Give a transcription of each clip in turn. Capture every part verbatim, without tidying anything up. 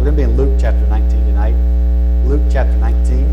We're going to be in Luke chapter nineteen tonight. Luke chapter nineteen.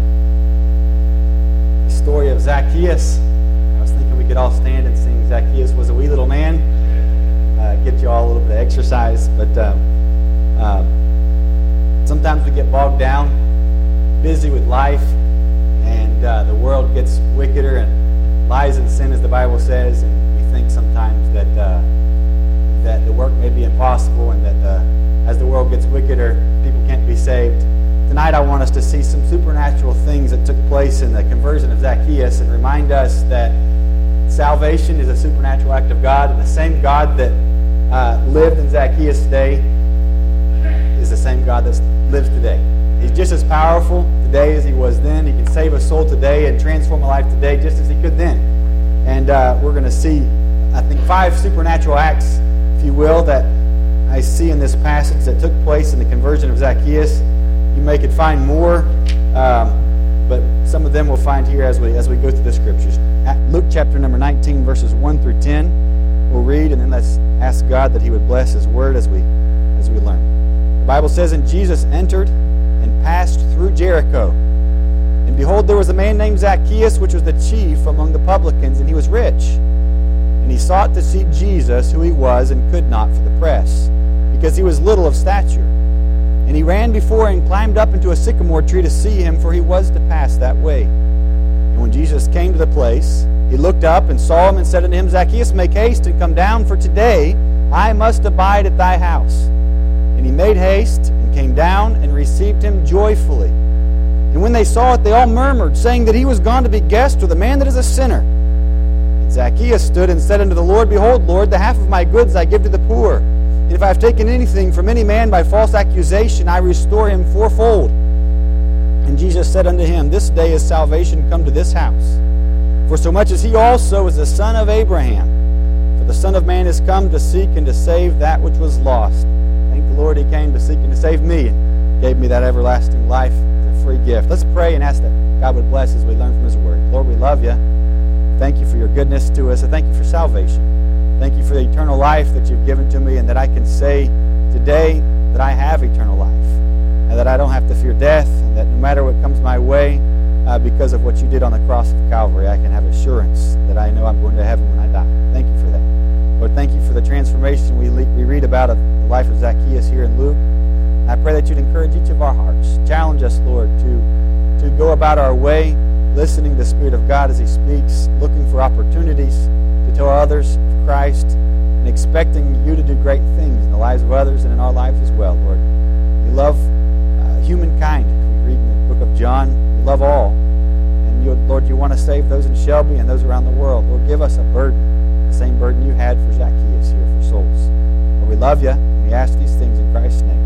The story of Zacchaeus. I was thinking we could all stand and sing Zacchaeus was a wee little man. Uh, get you all a little bit of exercise. But uh, uh, sometimes we get bogged down, busy with life, and uh, the world gets wickeder and lies and sin, as the Bible says, and we think sometimes that uh, that the work may be impossible, and that uh, as the world gets wickeder, people can't be saved. Tonight I want us to see some supernatural things that took place in the conversion of Zacchaeus and remind us that salvation is a supernatural act of God, and the same God that uh, lived in Zacchaeus today is the same God that lives today. He's just as powerful today as he was then. He can save a soul today and transform a life today just as he could then. And uh, we're going to see, I think, five supernatural acts, if you will, that I see in this passage that took place in the conversion of Zacchaeus. You may could find more, um, but some of them we'll find here as we as we go through the scriptures. At Luke chapter number nineteen, verses one through ten, we'll read, and then let's ask God that He would bless His word as we as we learn. The Bible says, "And Jesus entered and passed through Jericho. And behold, there was a man named Zacchaeus, which was the chief among the publicans, and he was rich. And he sought to see Jesus, who he was, and could not for the press, because he was little of stature. And he ran before and climbed up into a sycamore tree to see him, for he was to pass that way. And when Jesus came to the place, he looked up and saw him, and said unto him, Zacchaeus, make haste and come down, for today I must abide at thy house. And he made haste and came down and received him joyfully. And when they saw it, they all murmured, saying that he was gone to be guest with a man that is a sinner. And Zacchaeus stood and said unto the Lord, Behold, Lord, the half of my goods I give to the poor. And if I have taken anything from any man by false accusation, I restore him fourfold. And Jesus said unto him, This day is salvation come to this house. For so much as he also is the son of Abraham. For the Son of Man is come to seek and to save that which was lost. Thank the Lord he came to seek and to save me, and gave me that everlasting life as a free gift." Let's pray and ask that God would bless as we learn from His Word. Lord, we love You. Thank You for Your goodness to us. I thank You for salvation. Thank You for the eternal life that You've given to me, and that I can say today that I have eternal life, and that I don't have to fear death, and that no matter what comes my way, uh, because of what You did on the cross of Calvary, I can have assurance that I know I'm going to heaven when I die. Thank You for that. Lord, thank You for the transformation we, le- we read about of the life of Zacchaeus here in Luke. I pray that You'd encourage each of our hearts. Challenge us, Lord, to, to go about our way, listening to the Spirit of God as He speaks, looking for opportunities to tell others of Christ, and expecting You to do great things in the lives of others and in our lives as well, Lord. You love uh, humankind. We read in the book of John, You love all. And you, Lord, You want to save those in Shelby and those around the world. Lord, give us a burden, the same burden You had for Zacchaeus here for souls. Lord, we love You, and we ask these things in Christ's name.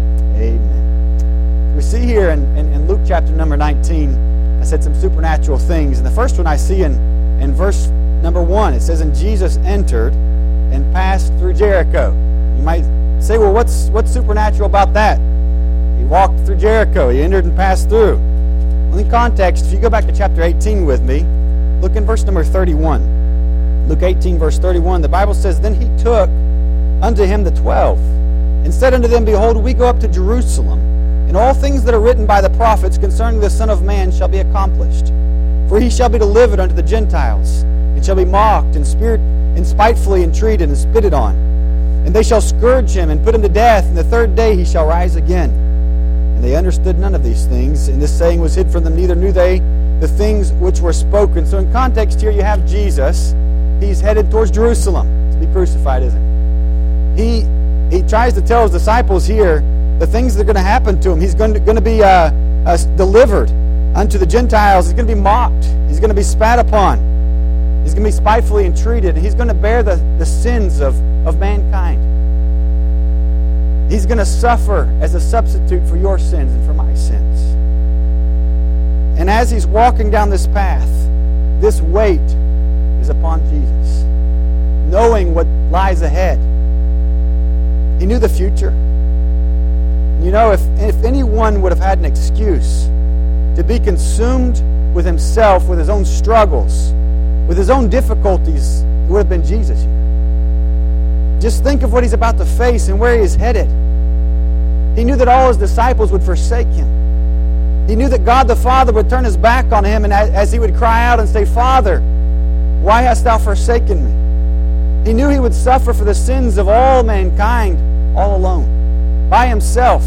Amen. We see here in, in, in Luke chapter number nineteen, I said some supernatural things. And the first one I see in, in verse number one, it says, "And Jesus entered and passed through Jericho." You might say, well, what's what's supernatural about that? He walked through Jericho. He entered and passed through. Well, in context, if you go back to chapter eighteen with me, look in verse number thirty-one. Luke eighteen, verse thirty-one, the Bible says, "Then he took unto him the twelve, and said unto them, Behold, we go up to Jerusalem, and all things that are written by the prophets concerning the Son of Man shall be accomplished. For he shall be delivered unto the Gentiles, and shall be mocked, and spirit, and spitefully entreated, and spitted on. And they shall scourge him, and put him to death, and the third day he shall rise again. And they understood none of these things, and this saying was hid from them, neither knew they the things which were spoken." So in context here you have Jesus. He's headed towards Jerusalem to be crucified, isn't he? He he tries to tell his disciples here the things that are going to happen to him. He's going to, going to be uh, uh, delivered unto the Gentiles. He's going to be mocked. He's going to be spat upon. He's going to be spitefully entreated. And he's going to bear the, the sins of, of mankind. He's going to suffer as a substitute for your sins and for my sins. And as he's walking down this path, this weight is upon Jesus, knowing what lies ahead. He knew the future. You know, if, if anyone would have had an excuse to be consumed with himself, with his own struggles, with his own difficulties, it would have been Jesus here. Just think of what he's about to face and where he is headed. He knew that all his disciples would forsake him. He knew that God the Father would turn his back on him, and as he would cry out and say, "Father, why hast thou forsaken me?" He knew he would suffer for the sins of all mankind all alone, by himself,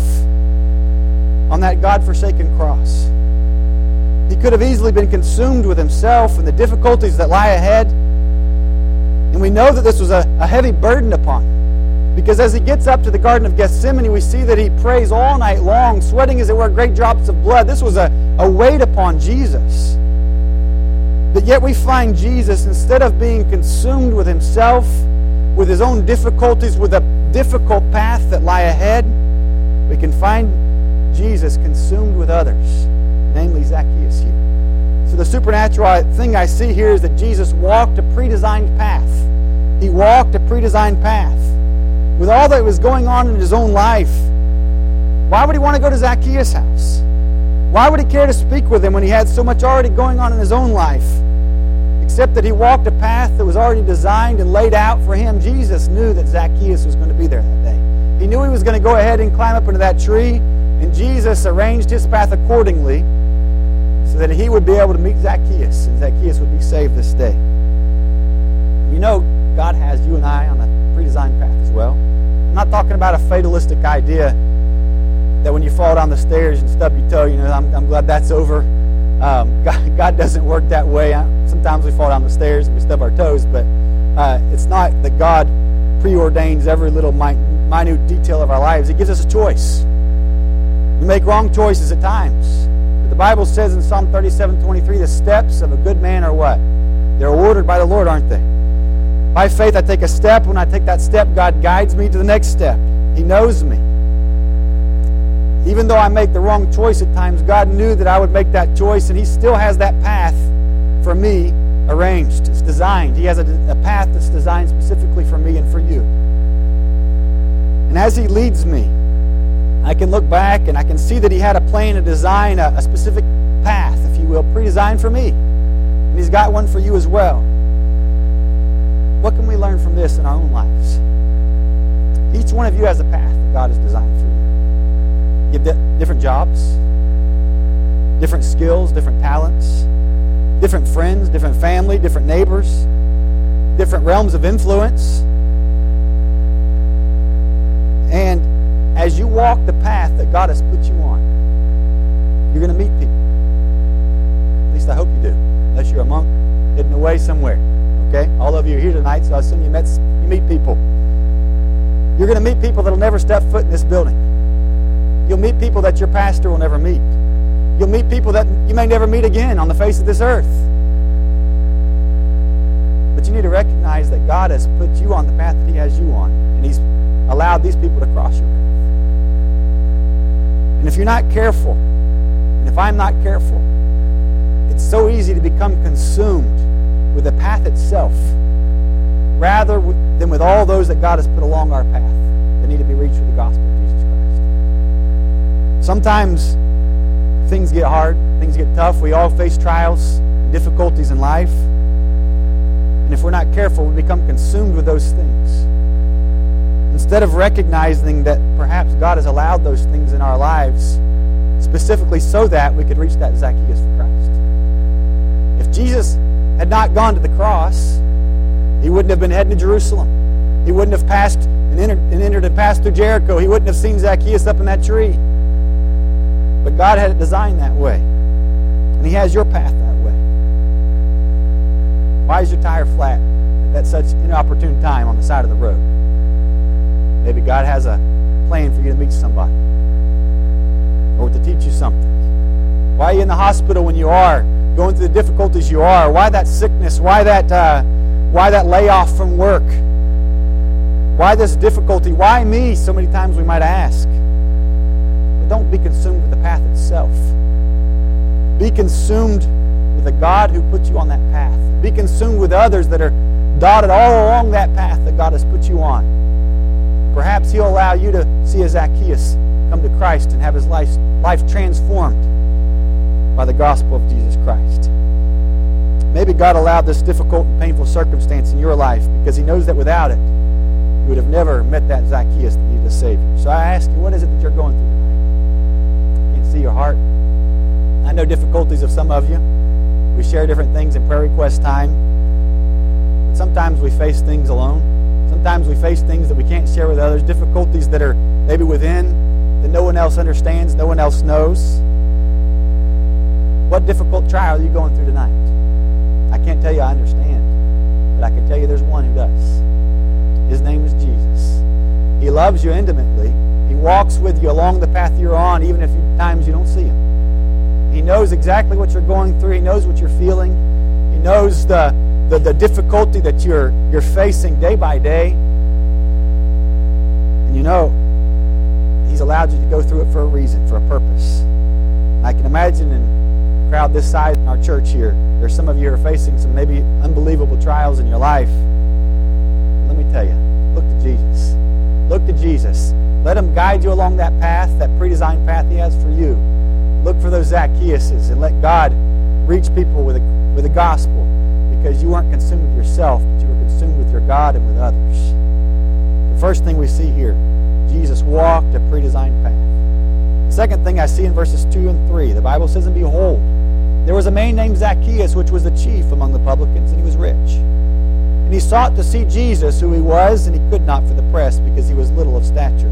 on that God-forsaken cross. He could have easily been consumed with himself and the difficulties that lie ahead. And we know that this was a, a heavy burden upon him. Because as he gets up to the Garden of Gethsemane, we see that he prays all night long, sweating as it were great drops of blood. This was a, a weight upon Jesus. But yet we find Jesus, instead of being consumed with himself, with his own difficulties, with a difficult path that lie ahead, we can find Jesus consumed with others, namely Zacchaeus here. So the supernatural thing I see here is that Jesus walked a pre-designed path. He walked a pre-designed path. With all that was going on in his own life, why would he want to go to Zacchaeus' house? Why would he care to speak with him when he had so much already going on in his own life? Except that he walked a path that was already designed and laid out for him. Jesus knew that Zacchaeus was going to be there that day. He knew he was going to go ahead and climb up into that tree, and Jesus arranged his path accordingly so that he would be able to meet Zacchaeus, and Zacchaeus would be saved this day. You know, God has you and I on a pre-designed path as well. I'm not talking about a fatalistic idea that when you fall down the stairs and stub your toe, you know, I'm, I'm glad that's over. Um, God, God doesn't work that way. Sometimes we fall down the stairs and we stub our toes, but uh, it's not that God preordains every little minute detail of our lives. He gives us a choice. We make wrong choices at times. But the Bible says in Psalm thirty-seven twenty-three, the steps of a good man are what? They're ordered by the Lord, aren't they? By faith, I take a step. When I take that step, God guides me to the next step. He knows me. Even though I make the wrong choice at times, God knew that I would make that choice, and He still has that path for me arranged. It's designed. He has a, a path that's designed specifically for me and for you. And as He leads me, I can look back and I can see that He had a plan, a design, a, a specific path, if you will, pre-designed for me. And He's got one for you as well. What can we learn from this in our own lives? Each one of you has a path that God has designed for you. You have different jobs, different skills, different talents, different friends, different family, different neighbors, different realms of influence. And as you walk the path that God has put you on, you're going to meet people. At least I hope you do, unless you're a monk hidden away somewhere. Okay? All of you are here tonight, so I assume you met you meet people. You're going to meet people that will never step foot in this building. You'll meet people that your pastor will never meet. You'll meet people that you may never meet again on the face of this earth. But you need to recognize that God has put you on the path that He has you on, and He's allowed these people to cross your path. And if you're not careful, and if I'm not careful, it's so easy to become consumed with the path itself rather than with all those that God has put along our path that need to be reached with the gospel of Jesus Christ. Sometimes things get hard, things get tough. We all face trials and difficulties in life. And if we're not careful, we become consumed with those things. Instead of recognizing that perhaps God has allowed those things in our lives specifically so that we could reach that Zacchaeus for Christ. If Jesus had not gone to the cross, He wouldn't have been heading to Jerusalem. He wouldn't have passed and entered and, entered and passed through Jericho. He wouldn't have seen Zacchaeus up in that tree. But God had it designed that way. And He has your path that way. Why is your tire flat at such an inopportune time on the side of the road? Maybe God has a plan for you to meet somebody or to teach you something. Why are you in the hospital when you are? Going through the difficulties you are? Why that sickness? Why that uh, why that layoff from work? Why this difficulty? Why me? So many times we might ask. But don't be consumed with the path itself. Be consumed with the God who put you on that path. Be consumed with others that are dotted all along that path that God has put you on. Perhaps He'll allow you to see a Zacchaeus come to Christ and have his life, life transformed by the gospel of Jesus Christ. Maybe God allowed this difficult and painful circumstance in your life because He knows that without it, you would have never met that Zacchaeus that you a Savior. So I ask you, what is it that you're going through tonight? I can't see your heart. I know difficulties of some of you. We share different things in prayer request time. But sometimes we face things alone. Sometimes we face things that we can't share with others, difficulties that are maybe within, that no one else understands, no one else knows. What difficult trial are you going through tonight? I can't tell you I understand, but I can tell you there's one who does. His name is Jesus. He loves you intimately. He walks with you along the path you're on, even if at times you don't see Him. He knows exactly what you're going through. He knows what you're feeling. He knows the, the, the difficulty that you're, you're facing day by day. And you know, He's allowed you to go through it for a reason, for a purpose. And I can imagine in a crowd this size in our church here, there's some of you who are facing some maybe unbelievable trials in your life. Let me tell you, look to Jesus. Look to Jesus. Let Him guide you along that path, that pre-designed path He has for you. Look for those Zacchaeuses and let God reach people with a, with the gospel, because you weren't consumed with yourself, but you were consumed with your God and with others. The first thing we see here, Jesus walked a pre-designed path. The second thing I see in verses two and three, the Bible says, "And behold, there was a man named Zacchaeus, which was the chief among the publicans, and he was rich. And he sought to see Jesus, who He was, and he could not for the press, because he was little of stature."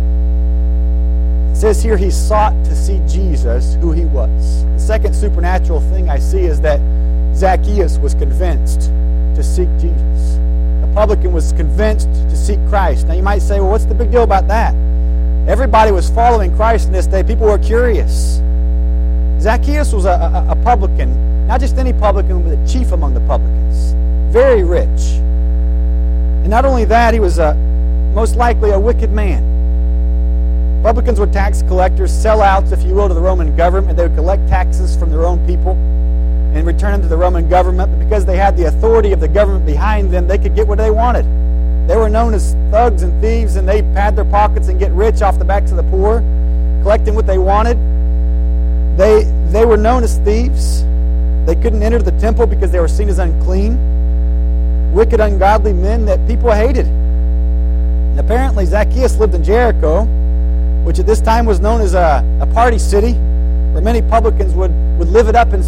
It says here he sought to see Jesus, who He was. The second supernatural thing I see is that Zacchaeus was convinced to seek Jesus. The publican was convinced to seek Christ. Now you might say, well, what's the big deal about that? Everybody was following Christ in this day. People were curious. Zacchaeus was a, a, a publican, not just any publican, but the chief among the publicans. Very rich. And not only that, he was a, most likely a wicked man. Publicans were tax collectors, sellouts, if you will, to the Roman government. They would collect taxes from their own people and return them to the Roman government. But because they had the authority of the government behind them, they could get what they wanted. They were known as thugs and thieves, and they pad their pockets and get rich off the backs of the poor, collecting what they wanted. They, they were known as thieves. They couldn't enter the temple because they were seen as unclean. Wicked, ungodly men that people hated. And apparently Zacchaeus lived in Jericho, which at this time was known as a, a party city, where many publicans would, would live it up in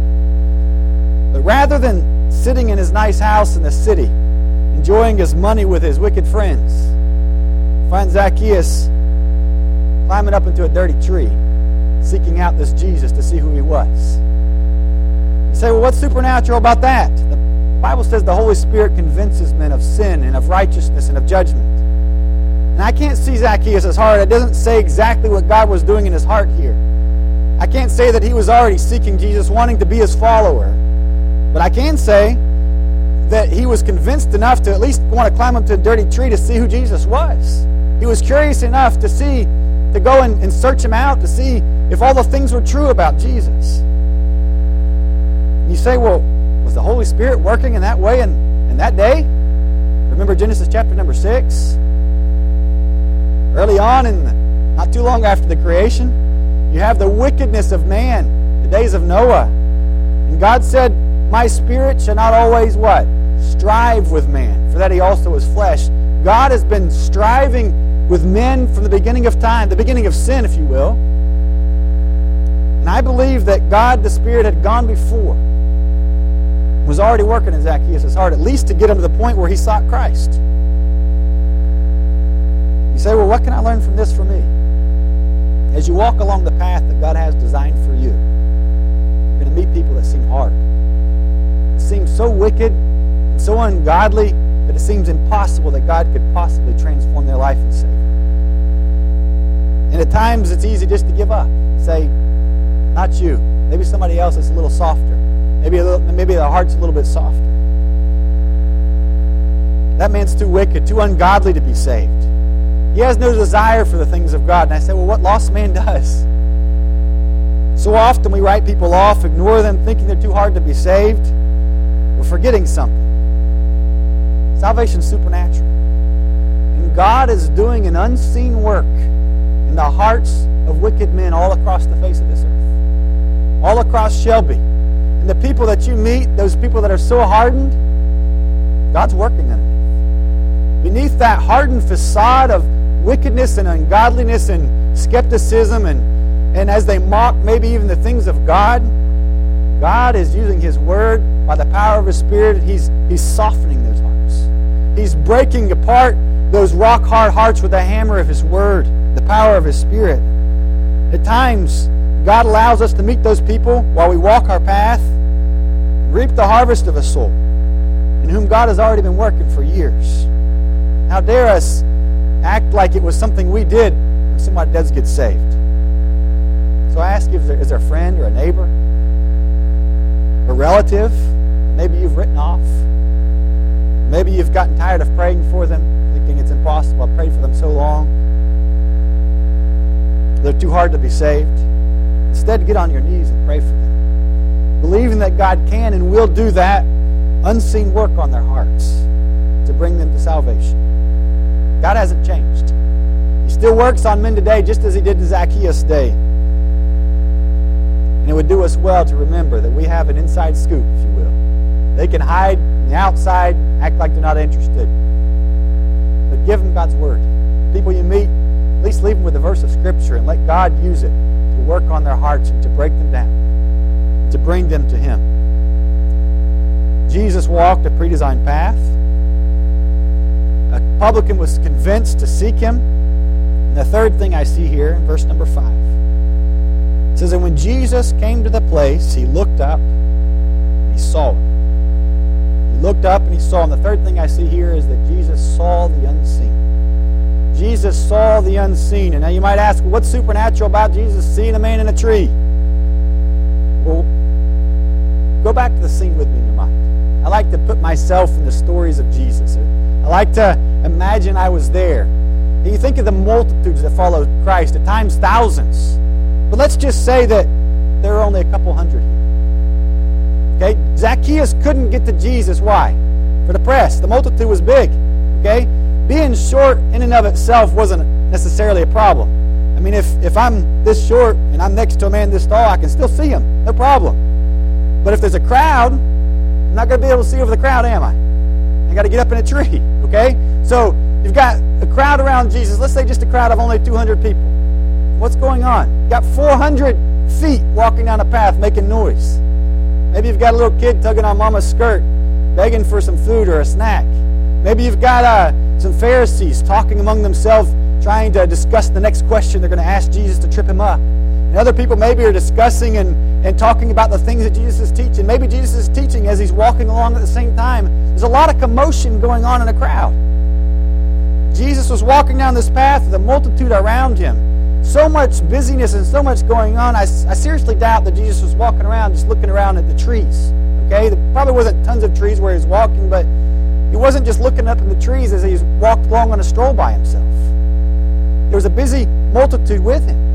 sin. But rather than sitting in his nice house in the city, enjoying his money with his wicked friends, find Zacchaeus climbing up into a dirty tree, seeking out this Jesus to see who He was. You say, well, what's supernatural about that? The Bible says the Holy Spirit convinces men of sin and of righteousness and of judgment. And I can't see Zacchaeus' heart. It doesn't say exactly what God was doing in his heart here. I can't say that he was already seeking Jesus, wanting to be His follower. But I can say that he was convinced enough to at least want to climb up to a dirty tree to see who Jesus was. He was curious enough to see, to go and, and search Him out, to see if all the things were true about Jesus. You say, well, was the Holy Spirit working in that way in, in that day? Remember Genesis chapter number six? Early on, in the, not too long after the creation, you have the wickedness of man, the days of Noah. And God said, "My Spirit shall not always" what? "Strive with man, for that he also is flesh." God has been striving with men from the beginning of time, the beginning of sin, if you will. And I believe that God, the Spirit, had gone before, was already working in Zacchaeus' heart, at least to get him to the point where he sought Christ. You say, well, what can I learn from this for me? As you walk along the path that God has designed for you, you're going to meet people that seem hard. It seems so wicked and so ungodly that it seems impossible that God could possibly transform their life and save them. And at times it's easy just to give up. Say, not you. Maybe somebody else that's a little softer. Maybe a little, maybe the heart's a little bit softer. That man's too wicked, too ungodly to be saved. He has no desire for the things of God. And I say, well, what lost man does? So often we write people off, ignore them, thinking they're too hard to be saved. We're forgetting something. Salvation's supernatural. And God is doing an unseen work in the hearts of wicked men all across the face of this earth. All across Shelby. And the people that you meet, those people that are so hardened, God's working on it. Beneath that hardened facade of wickedness and ungodliness and skepticism, and, and as they mock maybe even the things of God, God is using His Word by the power of His Spirit. He's, he's softening those hearts. He's breaking apart those rock-hard hearts with the hammer of His Word, the power of His Spirit. At times, God allows us to meet those people while we walk our path, reap the harvest of a soul in whom God has already been working for years. How dare us act like it was something we did when somebody does get saved? So I ask you, is there, is there a friend or a neighbor, a relative that maybe you've written off? Maybe you've gotten tired of praying for them, thinking it's impossible. I've prayed for them so long. They're too hard to be saved. Instead, get on your knees and pray for them, believing that God can and will do that unseen work on their hearts to bring them to salvation. God hasn't changed. He still works on men today just as He did in Zacchaeus' day. And it would do us well to remember that we have an inside scoop, if you will. They can hide on the outside, act like they're not interested. But give them God's Word. People you meet, at least leave them with a verse of Scripture and let God use it to work on their hearts and to break them down, and to bring them to Him. Jesus walked a predesigned path. A publican was convinced to seek Him. And the third thing I see here in verse number five, it says that when Jesus came to the place, He looked up and He saw Him. He looked up and He saw Him. The third thing I see here is that Jesus saw the unseen. Jesus saw the unseen. And now you might ask, well, what's supernatural about Jesus seeing a man in a tree? Well, go back to the scene with me in your mind. I like to put myself in the stories of Jesus. I like to imagine I was there. And you think of the multitudes that followed Christ, at times thousands. But let's just say that there are only a couple hundred here. Okay? Zacchaeus couldn't get to Jesus. Why? For the press. The multitude was big. Okay? Being short in and of itself wasn't necessarily a problem. I mean, if, if I'm this short and I'm next to a man this tall, I can still see him. No problem. But if there's a crowd, I'm not going to be able to see over the crowd, am I? I got to get up in a tree. Okay? So you've got a crowd around Jesus. Let's say just a crowd of only two hundred people. What's going on? You've got four hundred feet walking down a path making noise. Maybe you've got a little kid tugging on mama's skirt, begging for some food or a snack. Maybe you've got uh, some Pharisees talking among themselves, trying to discuss the next question they're going to ask Jesus to trip Him up. And other people maybe are discussing and, and talking about the things that Jesus is teaching. Maybe Jesus is teaching as He's walking along at the same time. There's a lot of commotion going on in a crowd. Jesus was walking down this path with a multitude around Him. So much busyness and so much going on. I, I seriously doubt that Jesus was walking around just looking around at the trees. Okay? There probably wasn't tons of trees where He was walking, but He wasn't just looking up in the trees as He walked along on a stroll by Himself. There was a busy multitude with Him.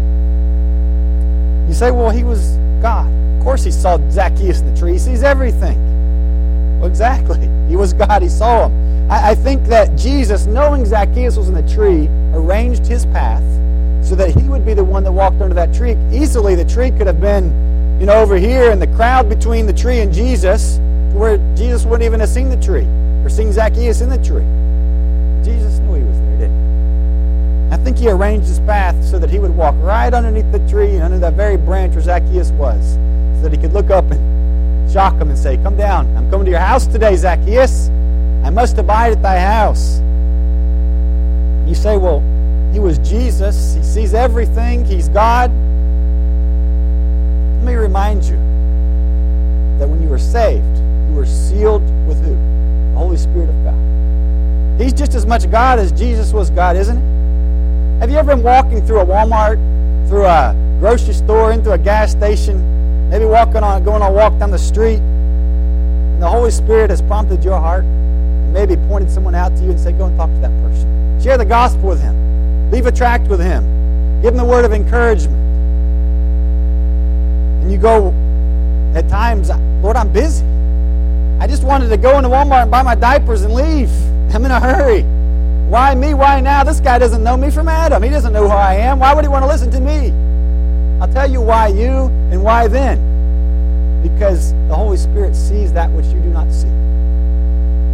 You say, well, He was God. Of course He saw Zacchaeus in the tree. He sees everything. Well, exactly. He was God. He saw him. I, I think that Jesus, knowing Zacchaeus was in the tree, arranged his path so that he would be the one that walked under that tree. Easily the tree could have been, you know, over here, and the crowd between the tree and Jesus, to where Jesus wouldn't even have seen the tree or seen Zacchaeus in the tree. Jesus knew he was there, didn't He? I think He arranged his path so that he would walk right underneath the tree and under that very branch where Zacchaeus was, so that he could look up and shock him and say, "Come down. I'm coming to your house today, Zacchaeus. I must abide at thy house." You say, well, He was Jesus. He sees everything. He's God. Let me remind you that when you were saved, you were sealed with who? The Holy Spirit of God. He's just as much God as Jesus was God, isn't He? Have you ever been walking through a Walmart, through a grocery store, into a gas station, maybe walking on, going on a walk down the street, and the Holy Spirit has prompted your heart, and maybe pointed someone out to you and said, go and talk to that person. Share the gospel with him. Leave a tract with him. Give him the word of encouragement. And you go, at times, Lord, I'm busy. I just wanted to go into Walmart and buy my diapers and leave. I'm in a hurry. Why me? Why now? This guy doesn't know me from Adam. He doesn't know who I am. Why would he want to listen to me? I'll tell you why you and why then. Because the Holy Spirit sees that which you do not see.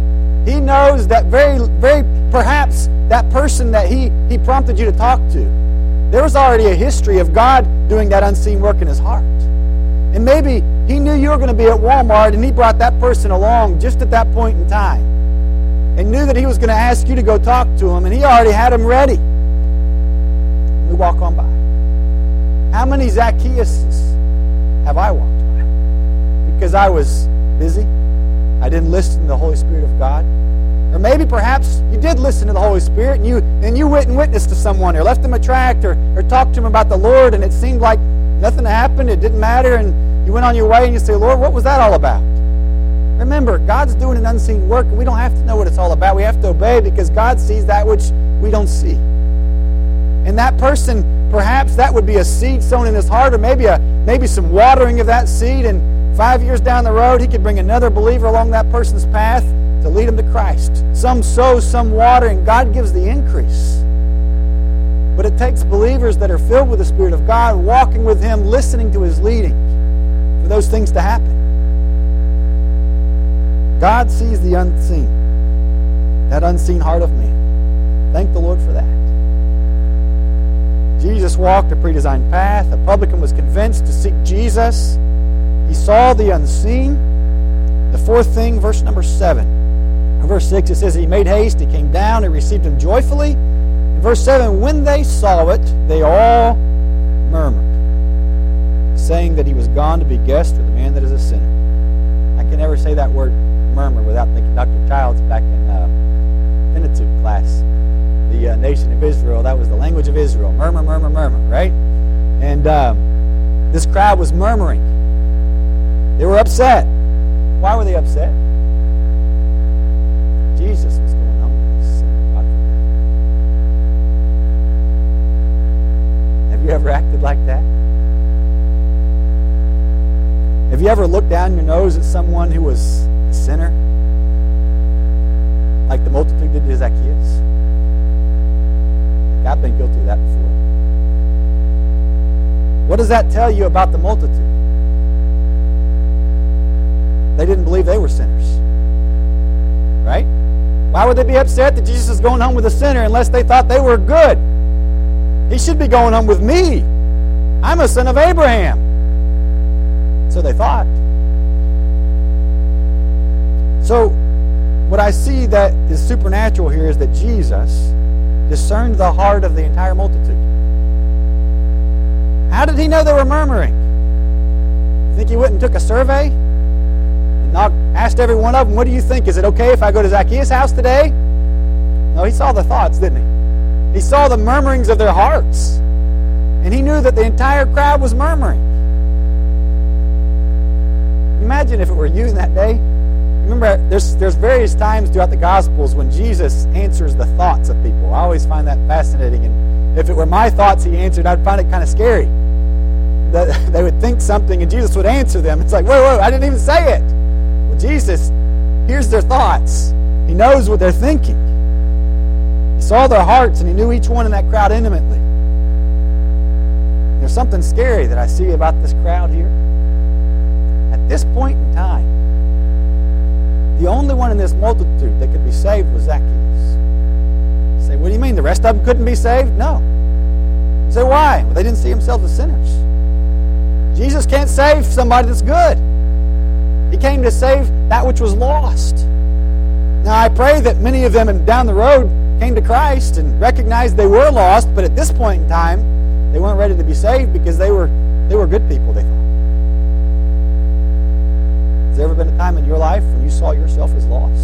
He knows that very, very perhaps that person that he, he prompted you to talk to, there was already a history of God doing that unseen work in his heart. And maybe he knew you were going to be at Walmart and he brought that person along just at that point in time and knew that he was going to ask you to go talk to him, and he already had him ready. We walk on by. How many Zacchaeuses have I walked by? Because I was busy. I didn't listen to the Holy Spirit of God. Or maybe perhaps you did listen to the Holy Spirit and you and you went and witnessed to someone or left them a tract or, or talked to them about the Lord, and it seemed like nothing happened, it didn't matter, and you went on your way and you say, Lord, what was that all about? Remember, God's doing an unseen work, and we don't have to know what it's all about. We have to obey because God sees that which we don't see. And that person, perhaps that would be a seed sown in his heart, or maybe a maybe some watering of that seed, and five years down the road, he could bring another believer along that person's path to lead him to Christ. Some sow, some water, and God gives the increase. But it takes believers that are filled with the Spirit of God, walking with Him, listening to His leading, for those things to happen. God sees the unseen, that unseen heart of man. Thank the Lord for that. Jesus walked a predesigned path. A publican was convinced to seek Jesus. He saw the unseen. The fourth thing, verse number seven. In verse six, it says, He made haste, He came down, and received him joyfully. In verse seven, when they saw it, they all murmured, saying that he was gone to be guest with a man that is a sinner. I can never say that word murmur without thinking Doctor Childs back in uh, Pentateuch class. The uh, nation of Israel, that was the language of Israel. Murmur, murmur, murmur, right? And um, this crowd was murmuring. They were upset. Why were they upset? Jesus was going home with a sinner. God forbid. Have you ever acted like that? Have you ever looked down your nose at someone who was a sinner? Like the multitude did to Zacchaeus? I've been guilty of that before. What does that tell you about the multitude? They didn't believe they were sinners. Right? Why would they be upset that Jesus is going home with a sinner unless they thought they were good? He should be going home with me. I'm a son of Abraham. So they thought. So, what I see that is supernatural here is that Jesus discerned the heart of the entire multitude. How did he know they were murmuring? You think he went and took a survey? And not asked every one of them, what do you think? Is it okay if I go to Zacchaeus' house today? No, he saw the thoughts, didn't he? He saw the murmurings of their hearts. And he knew that the entire crowd was murmuring. Imagine if it were you in that day. Remember, there's there's various times throughout the Gospels when Jesus answers the thoughts of people. I always find that fascinating. And if it were my thoughts he answered, I'd find it kind of scary. That they would think something and Jesus would answer them. It's like, whoa, whoa, I didn't even say it. Well, Jesus hears their thoughts. He knows what they're thinking. He saw their hearts and he knew each one in that crowd intimately. There's something scary that I see about this crowd here. At this point in time, the only one in this multitude that could be saved was Zacchaeus. You say, what do you mean? The rest of them couldn't be saved? No. You say, why? Well, they didn't see themselves as sinners. Jesus can't save somebody that's good. He came to save that which was lost. Now, I pray that many of them down the road came to Christ and recognized they were lost, but at this point in time, they weren't ready to be saved because they were they were good people, they thought. Has there ever been a time in your life when you saw yourself as lost?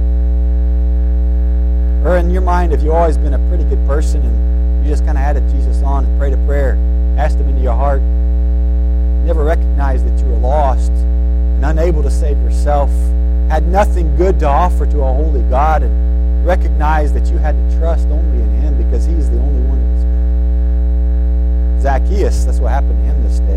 Or in your mind, have you always been a pretty good person and you just kind of added Jesus on and prayed a prayer, asked Him into your heart, never recognized that you were lost and unable to save yourself, had nothing good to offer to a holy God, and recognized that you had to trust only in Him because He is the only one that is good? Zacchaeus, that's what happened to him this day.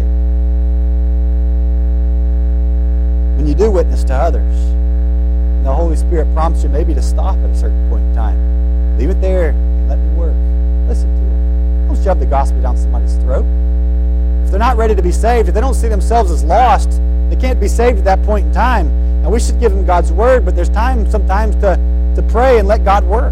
When you do witness to others, and the Holy Spirit prompts you maybe to stop at a certain point in time, leave it there and let me work. Listen to them. Don't shove the gospel down somebody's throat. If they're not ready to be saved, if they don't see themselves as lost, They can't be saved at that point in time. And we should give them God's word, but there's time sometimes to, to pray and let God work.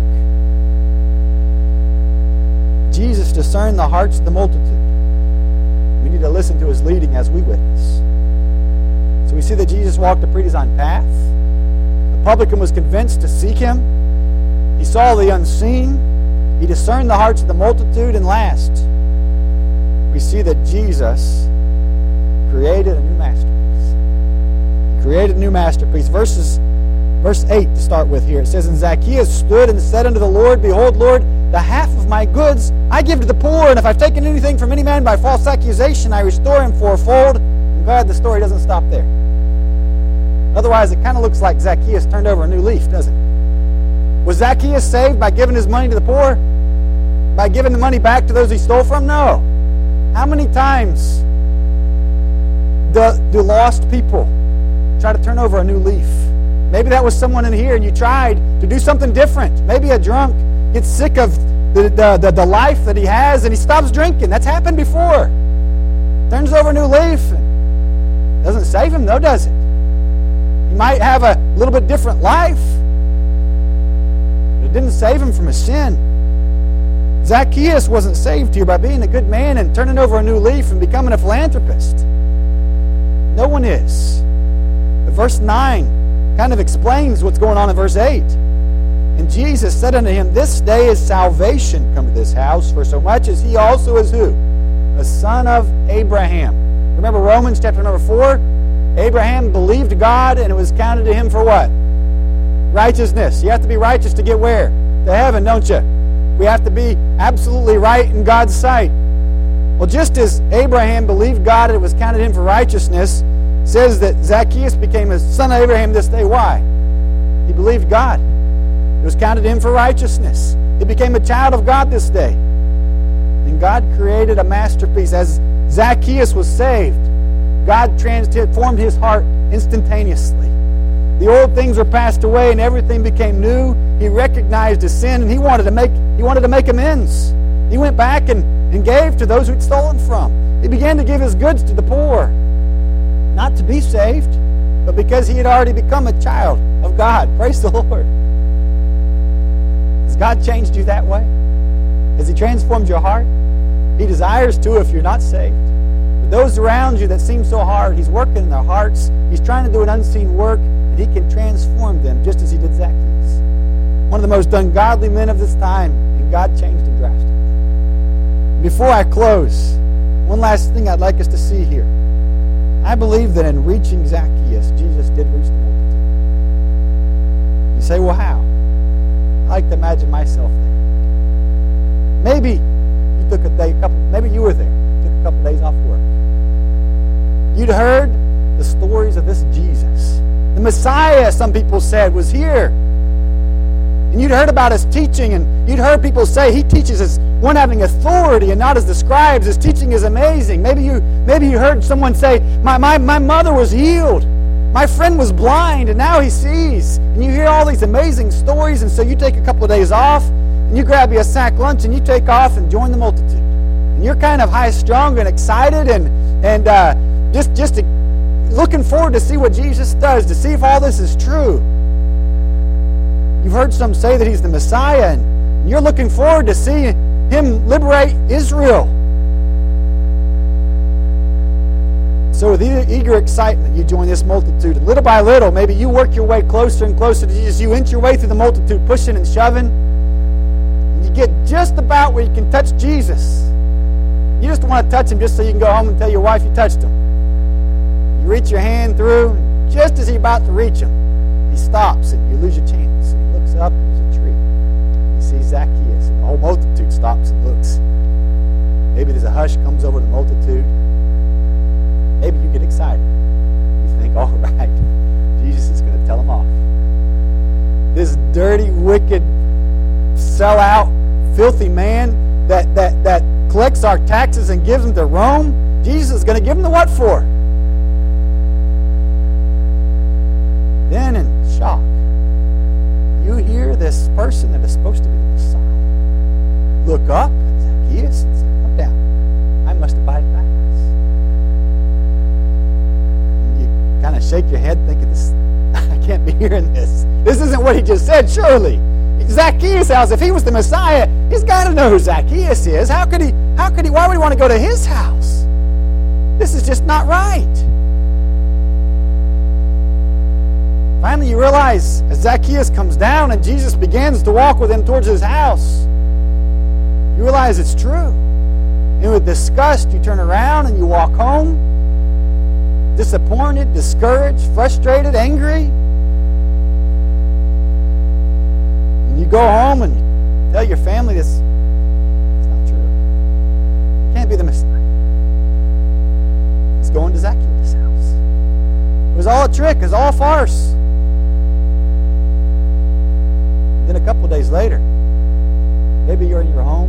Jesus discerned the hearts of the multitude. We need to listen to his leading as we witness. So we see that Jesus walked a pre-designed path. The publican was convinced to seek him. He saw the unseen. He discerned the hearts of the multitude. And last, we see that Jesus created a new masterpiece. He created a new masterpiece. Verses, verse eight to start with here. It says, And Zacchaeus stood and said unto the Lord, Behold, Lord, the half of my goods I give to the poor, and if I've taken anything from any man by false accusation, I restore him fourfold. I'm glad the story doesn't stop there. Otherwise, it kind of looks like Zacchaeus turned over a new leaf, doesn't it? Was Zacchaeus saved by giving his money to the poor? By giving the money back to those he stole from? No. How many times do, do lost people try to turn over a new leaf? Maybe that was someone in here and you tried to do something different. Maybe a drunk gets sick of the, the, the, the life that he has and he stops drinking. That's happened before. Turns over a new leaf. And doesn't save him, though, does it? He might have a little bit different life, but it didn't save him from his sin. Zacchaeus wasn't saved here by being a good man and turning over a new leaf and becoming a philanthropist. No one is. But verse nine kind of explains what's going on in verse eight. And Jesus said unto him, This day is salvation come to this house, for so much as he also is who? A son of Abraham. Remember Romans chapter number four? Abraham believed God, and it was counted to him for what? Righteousness. You have to be righteous to get where? To heaven, don't you? We have to be absolutely right in God's sight. Well, just as Abraham believed God and it was counted him for righteousness, it says that Zacchaeus became a son of Abraham this day. Why? He believed God. It was counted him for righteousness. He became a child of God this day. And God created a masterpiece. As Zacchaeus was saved, God transformed his heart instantaneously. The old things were passed away and everything became new. He recognized his sin and he wanted to make he wanted to make amends. He went back and, and gave to those who'd stolen from. He began to give his goods to the poor. Not to be saved, but because he had already become a child of God. Praise the Lord. Has God changed you that way? Has he transformed your heart? He desires to if you're not saved. But those around you that seem so hard, he's working in their hearts. He's trying to do an unseen work, and he can transform them just as he did Zacchaeus. One of the most ungodly men of this time, and God changed him drastically. Before I close, one last thing I'd like us to see here. I believe that in reaching Zacchaeus, Jesus did reach the multitude. You say, well, how? I like to imagine myself there. Maybe you took a day, a couple, maybe you were there, took a couple days off work. You'd heard the stories of this Jesus. The Messiah, some people said, was here. And you'd heard about his teaching, and you'd heard people say he teaches as one having authority and not as the scribes. His teaching is amazing. Maybe you maybe you heard someone say, my, my, my mother was healed. My friend was blind, and now he sees. And you hear all these amazing stories, and so you take a couple of days off, and you grab you a sack lunch, and you take off and join the multitude. And you're kind of high-strung and excited, and, and uh, just, just to, looking forward to see what Jesus does, to see if all this is true. You've heard some say that he's the Messiah, and you're looking forward to see him liberate Israel. So with eager excitement, you join this multitude. And little by little, maybe you work your way closer and closer to Jesus. You inch your way through the multitude, pushing and shoving. And you get just about where you can touch Jesus. You just want to touch him just so you can go home and tell your wife you touched him. You reach your hand through, and just as you're about to reach him, he stops and you lose your chance. And he looks up and there's a tree. You see Zacchaeus, and the whole multitude stops and looks. Maybe there's a hush comes over the multitude. Maybe you get excited. You think, all right, Jesus is going to tell them off. This dirty, wicked, sellout, filthy man that, that, that collects our taxes and gives them to Rome, Jesus is going to give them the what for? Then in shock, you hear this person that is supposed to be the Messiah look up at Zacchaeus and say, come down. I must abide fast. shake your head thinking, this, I can't be hearing this. This isn't what he just said, surely. Zacchaeus' house, if he was the Messiah, he's got to know who Zacchaeus is. How could he, how could he, why would he want to go to his house? This is just not right. Finally, you realize as Zacchaeus comes down and Jesus begins to walk with him towards his house, you realize it's true. And with disgust, you turn around and you walk home, disappointed, discouraged, frustrated, angry. And you go home and you tell your family this, it's not true. It can't be the Messiah. He's going to Zacchaeus' house. It was all a trick. It was all a farce. Then a couple of days later, maybe you're in your home.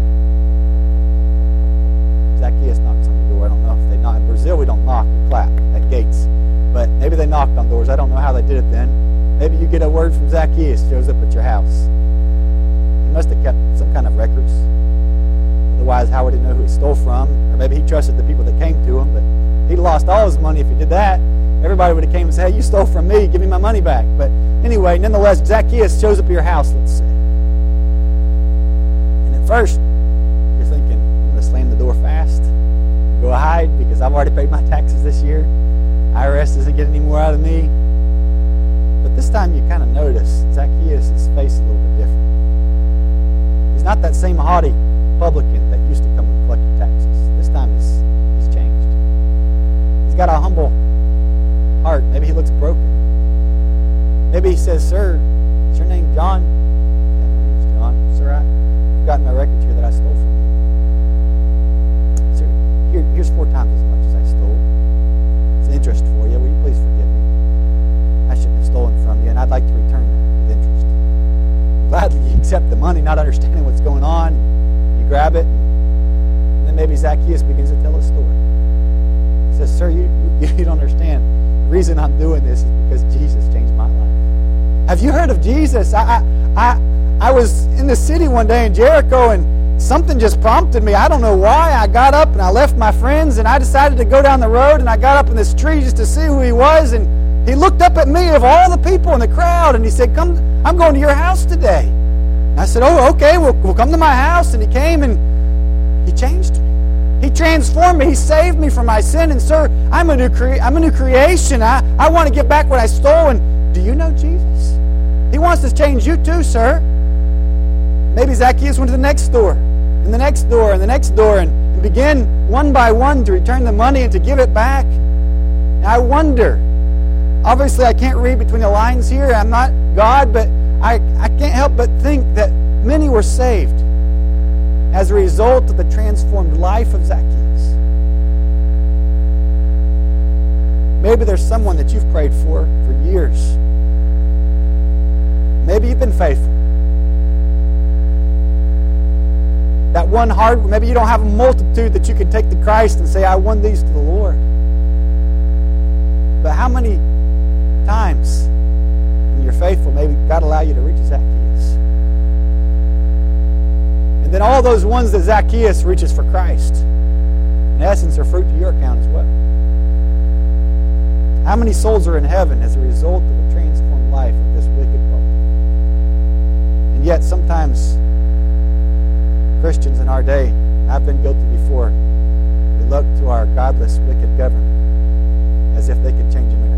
Zacchaeus knocks on your door. I don't know if they knock. In Brazil, we don't knock, we clap at gates. But maybe they knocked on doors. I don't know how they did it then. Maybe you get a word from Zacchaeus, shows up at your house. He must have kept some kind of records. Otherwise, how would he know who he stole from? Or maybe he trusted the people that came to him, but he'd lost all his money if he did that. Everybody would have came and said, hey, you stole from me, give me my money back. But anyway, nonetheless, Zacchaeus shows up at your house, let's say. And at first, you're thinking, I'm going to slam the door fast, go hide because I've already paid my taxes this year. I R S doesn't get any more out of me. But this time you kind of notice Zacchaeus' face a little bit different. He's not that same haughty publican that used to come and collect your taxes. This time he's, he's changed. He's got a humble heart. Maybe he looks broken. Maybe he says, sir, is your name John? Yeah, my name's John. Sir, I've got my records here that I stole from you. Sir, here, here's four times as much as I stole. It's interest for you. Will you please forgive me? I shouldn't have stolen from you, and I'd like to return that with interest. Gladly you accept the money, not understanding what's going on. You grab it, and then maybe Zacchaeus begins to tell a story. He says, sir, you, you, you don't understand. The reason I'm doing this is because Jesus changed my life. Have you heard of Jesus? I, I, I, I was in the city one day in Jericho, and something just prompted me. I don't know why. I got up and I left my friends, and I decided to go down the road, and I got up in this tree just to see who he was, and he looked up at me of all the people in the crowd, and he said, come, I'm going to your house today. And I said, oh, okay, we'll, we'll come to my house. And he came, and he changed me. He transformed me. He saved me from my sin. And sir, I'm a new, cre- I'm a new creation. I, I want to get back what I stole. And do you know Jesus? He wants to change you too, sir. Maybe Zacchaeus went to the next door, and the next door, and the next door, and, and began one by one to return the money and to give it back. And I wonder, obviously I can't read between the lines here. I'm not God, but I, I can't help but think that many were saved as a result of the transformed life of Zacchaeus. Maybe there's someone that you've prayed for for years. Maybe you've been faithful. That one hard, maybe you don't have a multitude that you could take to Christ and say, I won these to the Lord. But how many times when you're faithful, maybe God allow you to reach Zacchaeus? And then all those ones that Zacchaeus reaches for Christ, in essence, are fruit to your account as well. How many souls are in heaven as a result of the transformed life of this wicked public? And yet sometimes Christians in our day, and I've been guilty before, we look to our godless, wicked government as if they could change America.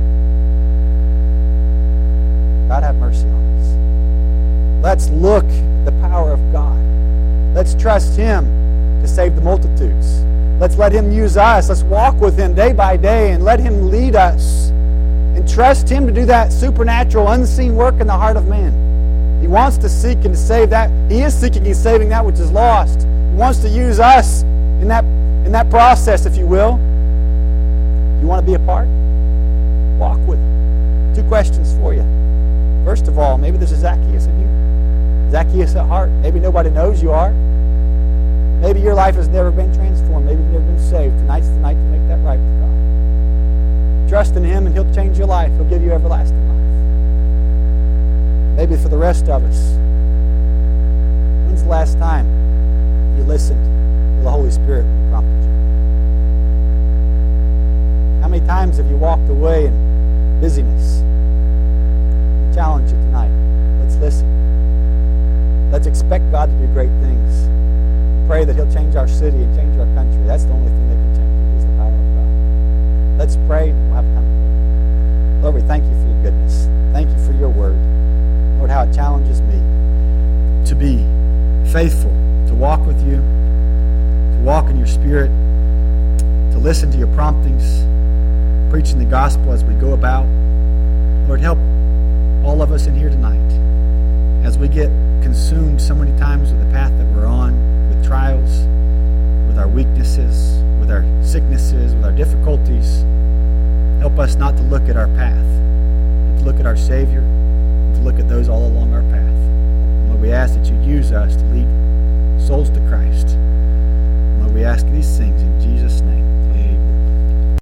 God have mercy on us. Let's look at the power of God. Let's trust Him to save the multitudes. Let's let Him use us. Let's walk with Him day by day and let Him lead us. And trust Him to do that supernatural, unseen work in the heart of man. He wants to seek and to save that. He is seeking and saving that which is lost. He wants to use us in that, in that process, if you will. You want to be a part? Walk with Him. Two questions for you. First of all, maybe there's a Zacchaeus in you. Zacchaeus at heart. Maybe nobody knows you are. Maybe your life has never been transformed. Maybe you've never been saved. Tonight's the night to make that right with God. Trust in Him and He'll change your life. He'll give you everlasting life. Maybe for the rest of us, when's the last time you listened to the Holy Spirit when He prompted you? How many times have you walked away in busyness. We challenge you tonight. Let's listen. Let's expect God to do great things. Pray that He'll change our city and change our country. That's the only thing that can change it, is the power of God. Let's pray and we'll have time to pray. Lord, we thank you for your goodness. Thank you for your word. Lord, how it challenges me to be faithful, to walk with you, to walk in your spirit, to listen to your promptings, preaching the gospel as we go about. Lord, help all of us in here tonight as we get consumed so many times with the path that we're on, with trials, with our weaknesses, with our sicknesses, with our difficulties. Help us not to look at our path, but to look at our Savior, and to look at those all along our path. And Lord, we ask that you use us to lead souls to Christ. And Lord, we ask these things in Jesus' name.